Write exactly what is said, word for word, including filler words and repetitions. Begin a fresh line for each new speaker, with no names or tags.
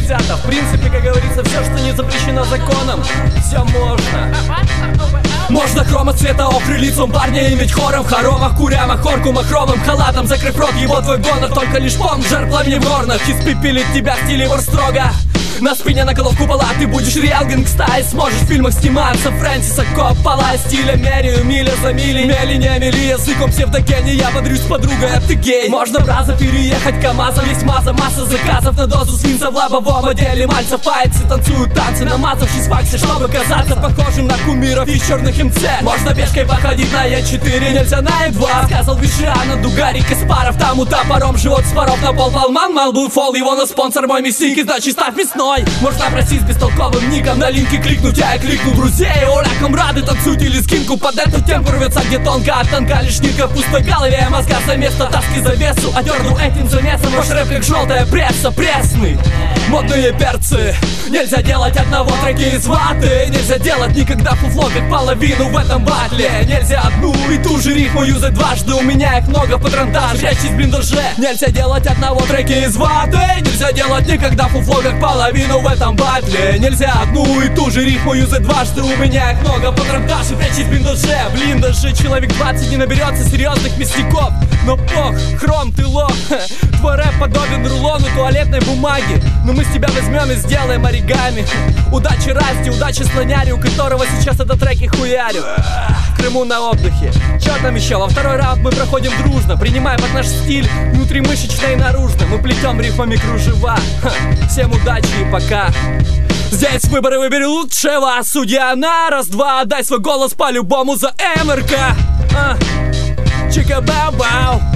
нельзя-то? В принципе, как говорится, все, что не запрещено законом, все можно. Можно хрома цвета охры лицом парня иметь хором в хоромах, курямах, хорку махровым халатом, закрыв рот его твой гонор, только лишь он жар пламени в горнах, испепелит тебя в стиле вор строго. На спине наколов купола, ты будешь реал гэнгста и сможешь в фильмах сниматься Фрэнсиса Коппола. Стиля меряю миля за милей, мели не мели языком псевдогений. Я бодрюсь с подругой, а ты гей. Можно браза переехать КамАЗом, есть маза, масса заказов на дозу свинца в лобовом отделе. Мальцев пается, танцуют танцы, намазавшись в факсе, чтобы казаться похожим на кумиров и черных МЦ. Можно пешкой походить на Е четыре, нельзя на Е два. Сказал Вишиана, Дугарик, Каспаров, тому топором живот с паров на пол полман. Мал был фол, его на спонсор мой мясник, и значит ставь мясной. Можно просить с бестолковым ником на линке кликнуть, я и кликну друзей. Оля, комрады, танцуйте или скинку под эту темпу рвется, где тонко от тонка лишь нитка в пустой голове. Мозга за место таски завесу, одерну этим замесом ваш рэп как желтая пресса, пресный. Модные перцы, нельзя делать одного треки из ваты. Нельзя делать никогда фуфло как половину в этом батле. Нельзя одну и ту же рифму юзать дважды, у меня их много в патронтаже, прячьтесь в блиндаже. Нельзя делать одного треки из ваты. Нельзя делать никогда фуфло как половину в этом батле. Нельзя одну и ту же рифму юзать дважды, у меня их много в патронтаже, прячьтесь в блиндаже. Блин, даже человек двадцать не наберется серьезных мясников. Но пох, хром, ты лох. Твой рэп подобен рулону туалетной бумаги, но мы с тебя возьмем и сделаем оригами. Удачи Расти, удачи слоняре, у которого сейчас это треки хуярю. В Крыму на отдыхе. Чё там еще? Во второй раунд мы проходим дружно, принимая под наш стиль внутримышечно и наружно. Мы плетем рифмами кружева. Ха. Всем удачи и пока. Здесь выборы, выбери лучшего. Судья на раз-два, дай свой голос по-любому за МРК. А. Чика-бау-бау.